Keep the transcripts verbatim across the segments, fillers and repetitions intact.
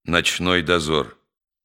Ночной дозор.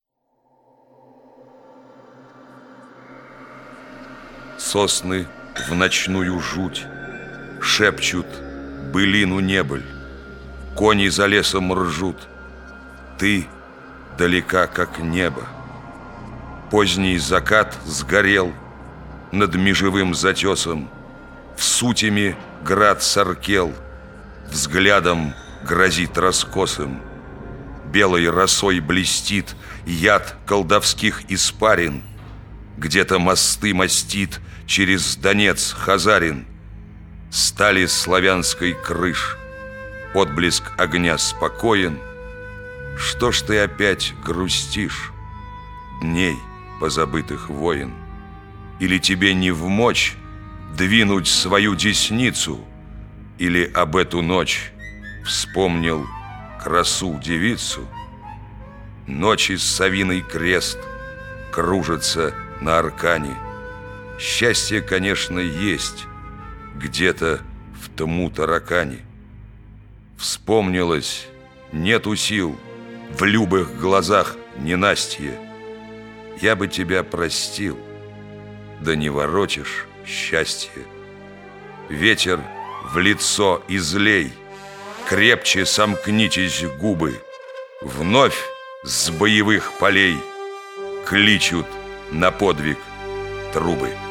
Сосны в ночную жуть шепчут былину небыль, кони за лесом ржут, ты далека, как небо. Поздний закат сгорел над межевым затесом, в сутями град саркел, взглядом грозит раскосым. Белой росой блестит яд колдовских испарин, где-то мосты мастит через Донец хазарин. Стали славянской крыш, отблеск огня спокоен. Что ж ты опять грустишь, дней позабытых воин? Или тебе не вмочь двинуть свою десницу, или об эту ночь вспомнил красу девицу? Ночи совиный крест кружится на аркане. Счастье, конечно, есть где-то в тому таракане. Вспомнилось, нету сил в любых глазах ненастье. Я бы тебя простил, да не воротишь счастье. Ветер в лицо излей, крепче сомкнитесь губы. Вновь с боевых полей кличут на подвиг трубы.